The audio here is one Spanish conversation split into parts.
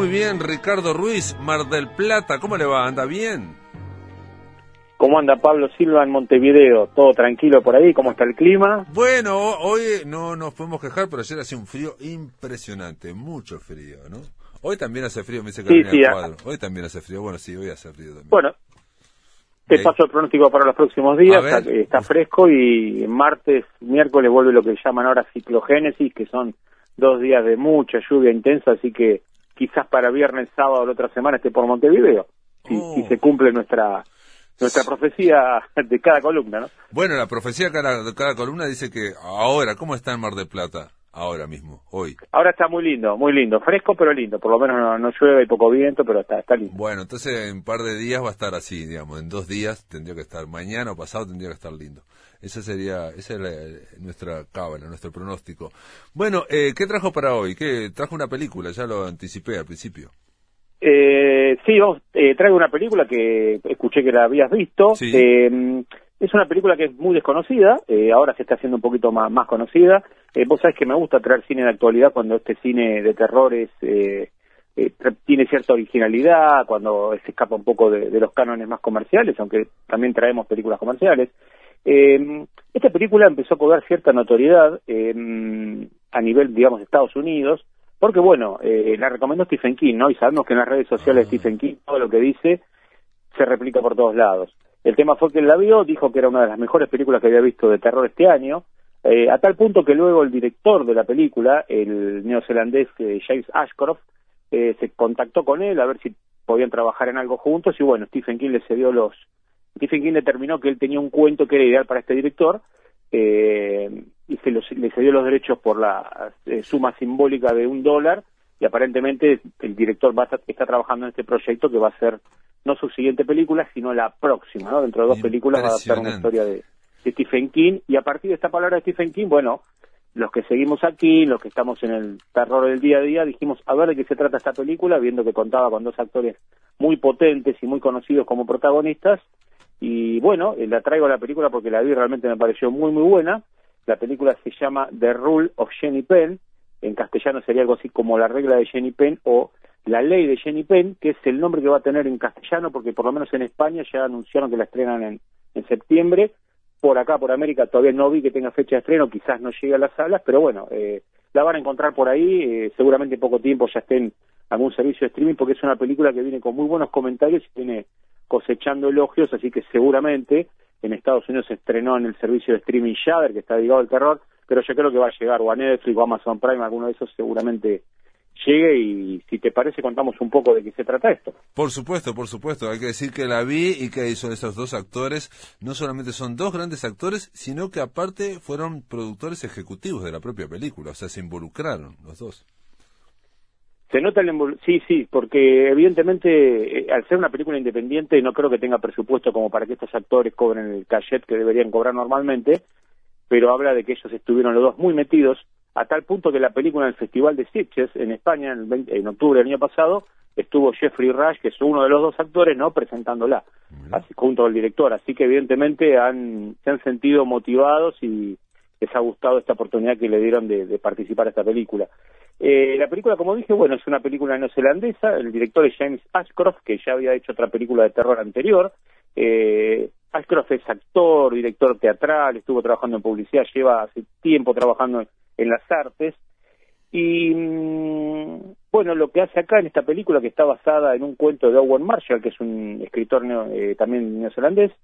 muy bien. Ricardo Ruiz, Mar del Plata, ¿cómo le va? ¿Anda bien? ¿Cómo anda Pablo Silva en Montevideo? ¿Todo tranquilo por ahí? ¿Cómo está el clima? Bueno, hoy no nos podemos quejar, pero ayer hacía un frío impresionante, mucho frío, ¿no? Hoy también hace frío, me dice Carolina Sí, Cuadro. Hoy también hace frío, bueno, sí, hoy hace frío también. Bueno, te paso el pronóstico para los próximos días. Está fresco y martes, miércoles vuelve lo que llaman ahora ciclogénesis, que son 2 días de mucha lluvia intensa, así que quizás para viernes, sábado, la otra semana esté por Montevideo, si se cumple nuestra profecía de cada columna, ¿no? Bueno, la profecía de cada columna dice que ahora, ¿cómo está en Mar del Plata? Ahora mismo, hoy. Ahora está muy lindo, fresco pero lindo, por lo menos no llueve, hay poco viento, pero está lindo. Bueno, entonces en un par de días va a estar así, digamos, en 2 días tendría que estar, mañana o pasado tendría que estar lindo. Esa es nuestra cábala, nuestro pronóstico. Bueno, ¿qué trajo para hoy? Trajo una película, ya lo anticipé al principio. Sí, traigo una película que escuché que la habías visto. Sí. Es una película que es muy desconocida, ahora se está haciendo un poquito más conocida. Vos sabés que me gusta traer cine de actualidad cuando este cine de terror tiene cierta originalidad, cuando se escapa un poco de los cánones más comerciales, aunque también traemos películas comerciales. Esta película empezó a cobrar cierta notoriedad a nivel, digamos, de Estados Unidos, porque, bueno, la recomendó Stephen King, ¿no? Y sabemos que en las redes sociales de Stephen King todo lo que dice se replica por todos lados. El tema fue que él la vio, dijo que era una de las mejores películas que había visto de terror este año, a tal punto que luego el director de la película, el neozelandés James Ashcroft, se contactó con él a ver si podían trabajar en algo juntos, y bueno, Stephen King determinó que él tenía un cuento que era ideal para este director, y le cedió los derechos por la suma simbólica de $1, y aparentemente el director está trabajando en este proyecto que va a ser no su siguiente película, sino la próxima, ¿no? Dentro de 2 películas va a adaptar una historia de Stephen King, y a partir de esta palabra de Stephen King, bueno, los que seguimos aquí, los que estamos en el terror del día a día, dijimos, a ver de qué se trata esta película, viendo que contaba con 2 actores muy potentes y muy conocidos como protagonistas, y bueno, la traigo a la película porque la vi, realmente me pareció muy muy buena. La película se llama The Rule of Jenny Penn, en castellano sería algo así como La regla de Jenny Penn o La ley de Jenny Penn, que es el nombre que va a tener en castellano, porque por lo menos en España ya anunciaron que la estrenan en septiembre. Por acá, por América, todavía no vi que tenga fecha de estreno, quizás no llegue a las salas, pero bueno, la van a encontrar por ahí, seguramente en poco tiempo ya esté en algún servicio de streaming, porque es una película que viene con muy buenos comentarios y viene cosechando elogios, así que seguramente en Estados Unidos se estrenó en el servicio de streaming Shudder, que está dedicado al terror, pero yo creo que va a llegar o a Netflix o a Amazon Prime, alguno de esos seguramente llegue, y si te parece contamos un poco de qué se trata esto. Por supuesto, hay que decir que la vi y que son esos 2 actores, no solamente son 2 grandes actores, sino que aparte fueron productores ejecutivos de la propia película, o sea, se involucraron los 2. Se nota sí, porque evidentemente al ser una película independiente no creo que tenga presupuesto como para que estos actores cobren el cachet que deberían cobrar normalmente, pero habla de que ellos estuvieron los 2 muy metidos, a tal punto que la película en el Festival de Sitges en España en octubre del año pasado estuvo Jeffrey Rush, que es uno de los 2 actores, no presentándola, así, junto al director, así que evidentemente se han sentido motivados y les ha gustado esta oportunidad que le dieron de participar a esta película. La película, como dije, bueno, es una película neozelandesa, el director es James Ashcroft, que ya había hecho otra película de terror anterior. Ashcroft es actor, director teatral, estuvo trabajando en publicidad, lleva hace tiempo trabajando en las artes, y bueno, lo que hace acá en esta película, que está basada en un cuento de Owen Marshall, que es un escritor también neozelandés,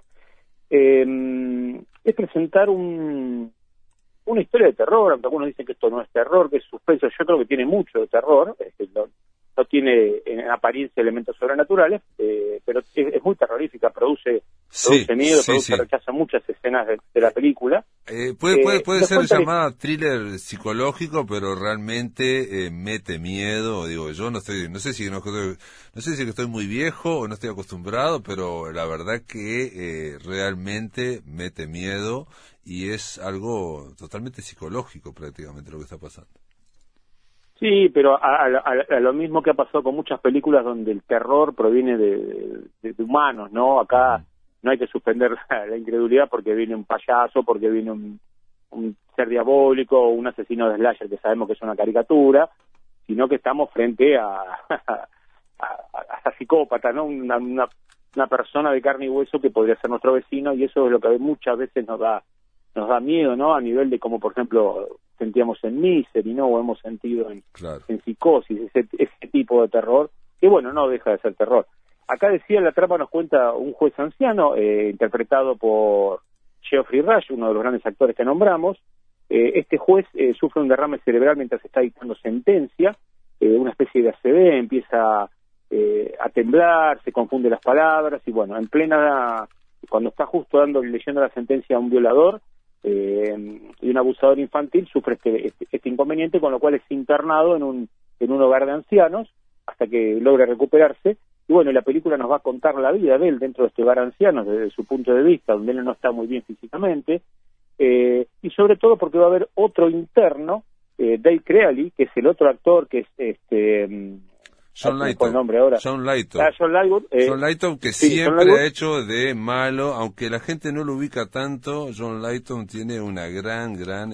es presentar una historia de terror, aunque algunos dicen que esto no es terror, que es suspenso. Yo creo que tiene mucho de terror, no tiene en apariencia elementos sobrenaturales, pero es muy terrorífica, produce miedo, rechaza muchas escenas de la película. Puede ser llamada thriller psicológico, pero realmente mete miedo. Digo, yo no sé si estoy muy viejo o no estoy acostumbrado, pero la verdad que realmente mete miedo y es algo totalmente psicológico prácticamente lo que está pasando. Sí, pero a lo mismo que ha pasado con muchas películas donde el terror proviene de humanos, ¿no? Acá no hay que suspender la incredulidad porque viene un payaso, porque viene un ser diabólico o un asesino de slasher que sabemos que es una caricatura, sino que estamos frente a psicópata, ¿no? Una persona de carne y hueso que podría ser nuestro vecino, y eso es lo que muchas veces nos da miedo, ¿no? A nivel de como, por ejemplo, sentíamos en Misery, ¿no? O hemos sentido en Psicosis, ese tipo de terror, que bueno, no deja de ser terror. Acá decía, la trama nos cuenta un juez anciano, interpretado por Geoffrey Rush, uno de los grandes actores que nombramos. Este juez sufre un derrame cerebral mientras está dictando sentencia, una especie de ACV, empieza a temblar, se confunde las palabras, y bueno, cuando está justo leyendo la sentencia a un violador y un abusador infantil, sufre este inconveniente, con lo cual es internado en un hogar de ancianos hasta que logre recuperarse. Y bueno, la película nos va a contar la vida de él dentro de este hogar de ancianos, desde su punto de vista, donde él no está muy bien físicamente, y sobre todo porque va a haber otro interno, Dale Creally, que es el otro actor, que es John Lithgow. John Lithgow, que sí, siempre ha hecho de malo, aunque la gente no lo ubica tanto. John Lithgow tiene una gran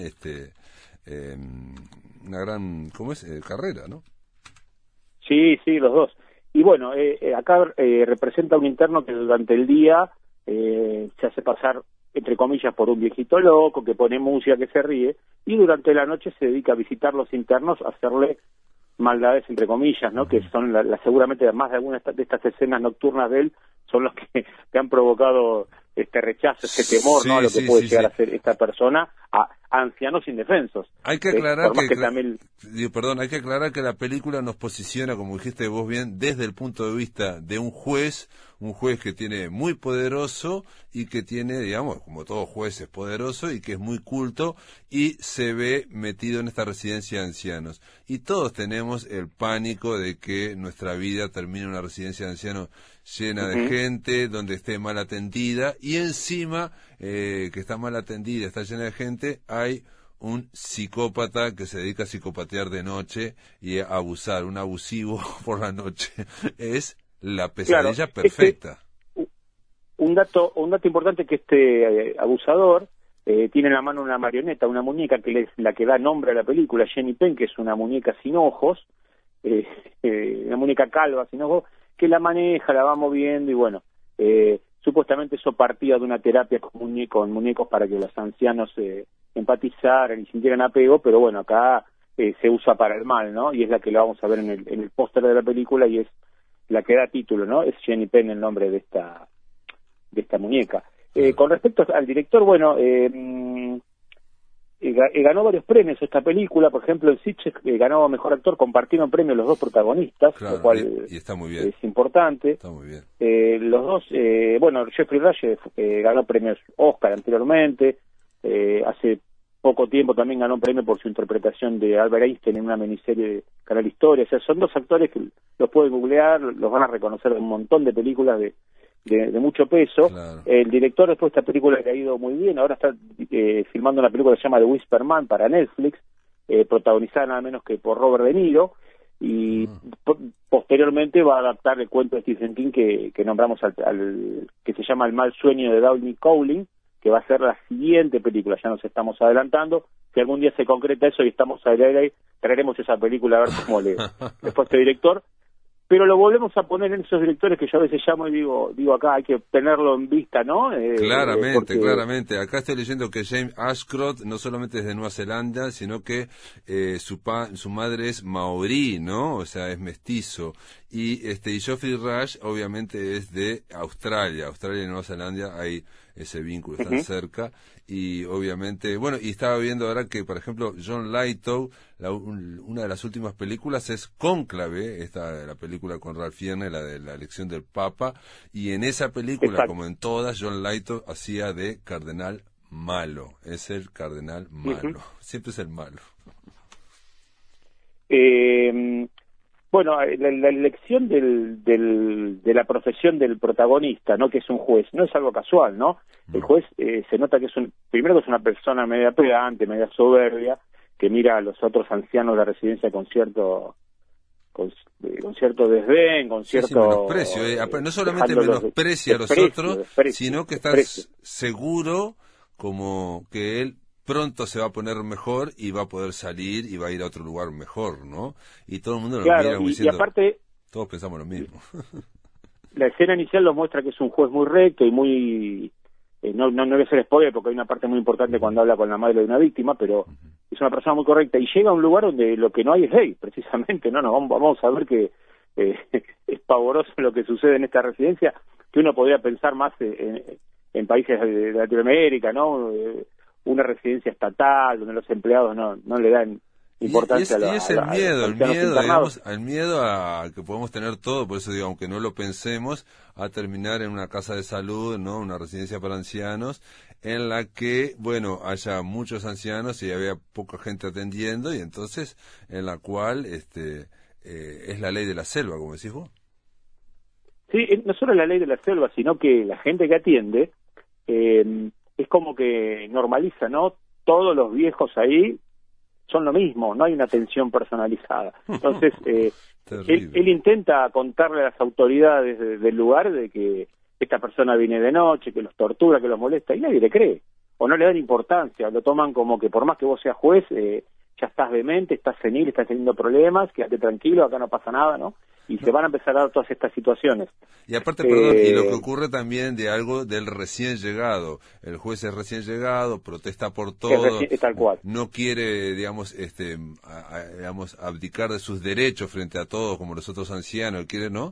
carrera, ¿no? Sí, los dos. Y bueno, acá representa un interno que durante el día se hace pasar, entre comillas, por un viejito loco, que pone música, que se ríe, y durante la noche se dedica a visitar los internos, a hacerle maldades, entre comillas, ¿no? Que son seguramente más de algunas de estas escenas nocturnas de él son los que han provocado este rechazo, este temor, ¿no? A lo que puede llegar a hacer esta persona a ancianos indefensos. Hay que aclarar hay que aclarar que la película nos posiciona, como dijiste vos bien, desde el punto de vista de un juez que tiene muy poderoso y que tiene, digamos, como todo juez es poderoso y que es muy culto, y se ve metido en esta residencia de ancianos. Y todos tenemos el pánico de que nuestra vida termine en una residencia de ancianos llena de gente, donde esté mal atendida, y encima que está mal atendida, está llena de gente, hay un psicópata que se dedica a psicopatear de noche y a abusar, un abusivo por la noche. Es la pesadilla perfecta. Un dato importante, que este abusador tiene en la mano una marioneta, una muñeca que es la que da nombre a la película, Jenny Penn, que es una muñeca sin ojos, una muñeca calva sin ojos, que la maneja, la va moviendo, y bueno, supuestamente eso partía de una terapia con muñecos para que los ancianos empatizaran y sintieran apego, pero bueno, acá se usa para el mal, ¿no? Y es la que la vamos a ver en el póster de la película, y es la que da título, ¿no? Es Jenny Penn el nombre de esta muñeca. Con respecto al director, bueno, ganó varios premios esta película. Por ejemplo, en Sitges ganó Mejor Actor, compartieron premios los dos protagonistas, lo cual y está muy bien. Es importante. Está muy bien. Los dos, bueno, Geoffrey Rush ganó premios Oscar anteriormente, hace poco tiempo también ganó un premio por su interpretación de Albert Einstein en una miniserie de Canal Historia. O sea, son dos actores que los pueden googlear, los van a reconocer de un montón de películas de mucho peso. Claro. El director después de esta película le ha ido muy bien, ahora está filmando una película que se llama The Whisper Man para Netflix, protagonizada nada menos que por Robert De Niro, y posteriormente va a adaptar el cuento de Stephen King que nombramos que se llama El mal sueño de Downey Cowling, que va a ser la siguiente película. Ya nos estamos adelantando. Si algún día se concreta eso y estamos al aire, traeremos esa película a ver cómo le fue este director. Pero lo volvemos a poner en esos directores que yo a veces llamo y digo acá hay que tenerlo en vista, ¿no? Claramente. Acá estoy leyendo que James Ashcroft no solamente es de Nueva Zelanda, sino que su madre es maorí, ¿no? O sea, es mestizo. Y Geoffrey Rush obviamente es de Australia y Nueva Zelanda hay ese vínculo, están cerca, y obviamente, bueno, y estaba viendo ahora que, por ejemplo, John Lithgow, una de las últimas películas es Cónclave, la película con Ralph Fiennes, la de la elección del Papa, y en esa película, como en todas, John Lithgow hacía de cardenal malo, es el cardenal malo, siempre es el malo. Bueno, la elección de la profesión del protagonista, ¿no? Que es un juez, no es algo casual, ¿no? El juez se nota que primero que es una persona media pedante, media soberbia, que mira a los otros ancianos de la residencia con cierto desdén, con cierto menosprecio, no solamente menosprecia a los otros, sino que está seguro como que él pronto se va a poner mejor y va a poder salir y va a ir a otro lugar mejor, ¿no? Y todo el mundo lo mira como diciendo, y aparte, todos pensamos lo mismo. La escena inicial lo muestra que es un juez muy recto y muy... no voy a hacer spoiler porque hay una parte muy importante cuando habla con la madre de una víctima, pero es una persona muy correcta y llega a un lugar donde lo que no hay es ley, precisamente, ¿no? Vamos a ver que es pavoroso lo que sucede en esta residencia, que uno podría pensar más en países de Latinoamérica, ¿no? Una residencia estatal donde los empleados no le dan importancia y es el miedo, digamos, al miedo a que podemos tener todo, por eso digo, aunque no lo pensemos, a terminar en una casa de salud, ¿no? Una residencia para ancianos, en la que, bueno, haya muchos ancianos y había poca gente atendiendo, y entonces en la cual es la ley de la selva, como decís vos. Sí, no solo la ley de la selva, sino que la gente que atiende es como que normaliza, ¿no? Todos los viejos ahí son lo mismo, no hay una atención personalizada. Entonces, él intenta contarle a las autoridades del lugar de que esta persona viene de noche, que los tortura, que los molesta, y nadie le cree, o no le dan importancia, lo toman como que por más que vos seas juez, ya estás demente, estás senil, estás teniendo problemas, quédate tranquilo, acá no pasa nada, ¿no? Y se van a empezar a dar todas estas situaciones. Y aparte, perdón, y lo que ocurre también de algo del recién llegado. El juez es recién llegado, protesta por todo, es tal cual. No quiere, digamos, abdicar de sus derechos frente a todos, como los otros ancianos, quiere, ¿no?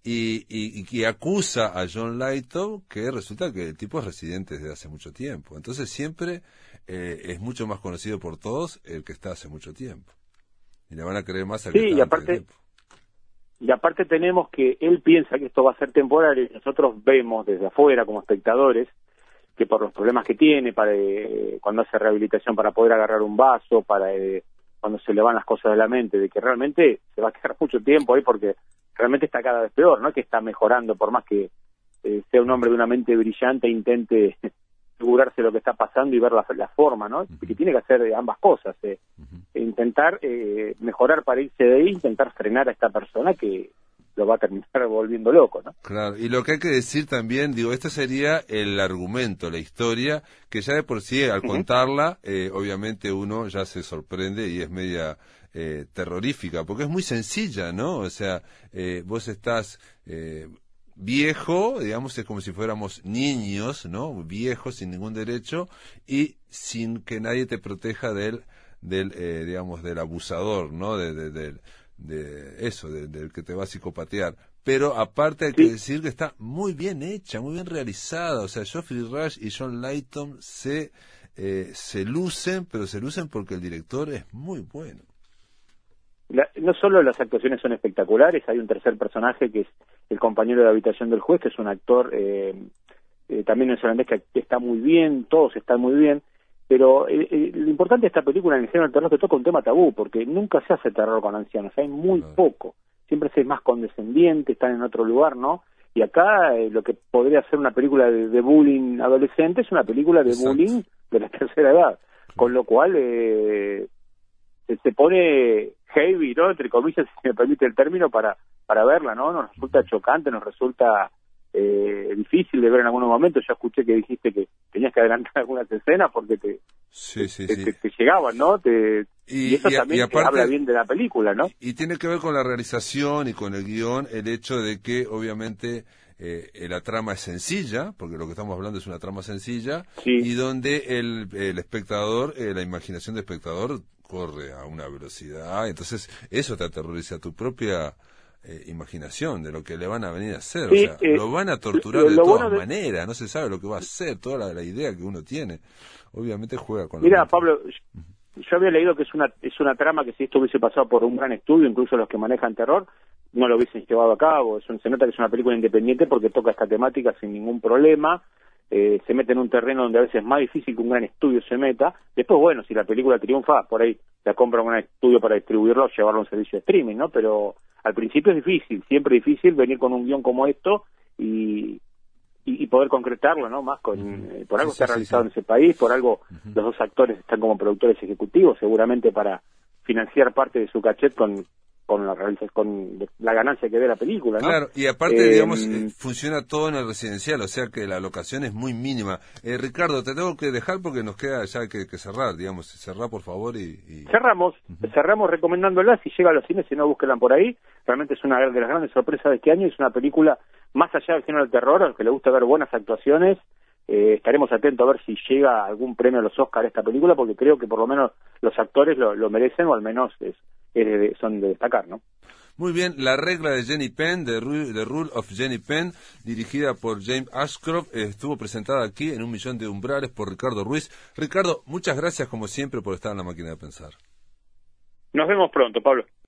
Y acusa a John Lithgow, que resulta que el tipo es residente desde hace mucho tiempo. Entonces siempre es mucho más conocido por todos el que está hace mucho tiempo. Y le van a creer más al que está antes de tiempo. Y aparte tenemos que él piensa que esto va a ser temporal y nosotros vemos desde afuera como espectadores que por los problemas que tiene, para cuando hace rehabilitación para poder agarrar un vaso, para cuando se le van las cosas de la mente, de que realmente se va a quedar mucho tiempo ahí porque realmente está cada vez peor, no es que está mejorando, por más que sea un hombre de una mente brillante e intente figurarse lo que está pasando y ver la forma, ¿no? Que tiene que hacer ambas cosas, intentar mejorar para irse de ahí, intentar frenar a esta persona que lo va a terminar volviendo loco, ¿no? Claro, y lo que hay que decir también, digo, este sería el argumento, la historia, que ya de por sí, al contarla, obviamente uno ya se sorprende y es media terrorífica, porque es muy sencilla, ¿no? O sea, vos estás... viejo, digamos, es como si fuéramos niños, ¿no? Viejos, sin ningún derecho, y sin que nadie te proteja del digamos, del abusador, ¿no? Del que te va a psicopatear. Pero aparte hay que decir que está muy bien hecha, muy bien realizada. O sea, Geoffrey Rush y John Lithgow se lucen, pero se lucen porque el director es muy bueno. No solo las actuaciones son espectaculares, hay un tercer personaje que es el compañero de habitación del juez, que es un actor también neozelandés que está muy bien, todos están muy bien, pero lo importante de esta película en el género del terror es que toca un tema tabú, porque nunca se hace terror con ancianos, hay muy poco, siempre se es más condescendiente, están en otro lugar, ¿no? Y acá lo que podría ser una película de bullying adolescente es una película de bullying de la tercera edad, con lo cual se pone heavy, ¿no? Entre comillas, si me permite el término, para verla, ¿no? Nos resulta chocante, nos resulta difícil de ver en algunos momentos. Ya escuché que dijiste que tenías que adelantar algunas escenas porque te llegaban, ¿no? Y eso también aparte, habla bien de la película, ¿no? Y tiene que ver con la realización y con el guión, el hecho de que obviamente la trama es sencilla, porque lo que estamos hablando es una trama sencilla, y donde el espectador, la imaginación del espectador corre a una velocidad, entonces eso te aterroriza, tu propia imaginación de lo que le van a venir a hacer, o sea, lo van a torturar de todas maneras, no se sabe lo que va a hacer, toda la idea que uno tiene, obviamente juega con... Mira, Pablo, yo había leído que es una trama que si esto hubiese pasado por un gran estudio, incluso los que manejan terror, no lo hubiesen llevado a cabo, se nota que es una película independiente porque toca esta temática sin ningún problema, se mete en un terreno donde a veces es más difícil que un gran estudio se meta. Después, bueno, si la película triunfa, por ahí la compra un gran estudio para distribuirlo o llevarlo a un servicio de streaming, ¿no? Pero al principio es difícil, siempre difícil venir con un guión como esto y poder concretarlo, ¿no? Más por algo está realizado en ese país, por algo los dos actores están como productores ejecutivos, seguramente para financiar parte de su cachet con con la ganancia que dé la película, ¿no? Claro, y aparte, digamos, funciona todo en el residencial, o sea que la locación es muy mínima. Ricardo, te tengo que dejar porque nos queda ya que cerrar, digamos, cerrar por favor y... Cerramos recomendándola, si llega a los cines, si no, búsquenla por ahí. Realmente es una de las grandes sorpresas de este año, es una película más allá del género del terror, al que le gusta ver buenas actuaciones. Estaremos atentos a ver si llega algún premio a los Oscars esta película, porque creo que por lo menos los actores lo merecen, o al menos son de destacar, ¿no? Muy bien, La regla de Jenny Penn, The Rule of Jenny Penn, dirigida por James Ashcroft, estuvo presentada aquí en 1.000.000 de umbrales por Ricardo Ruiz. Ricardo, muchas gracias como siempre por estar en La Máquina de Pensar. Nos vemos pronto, Pablo.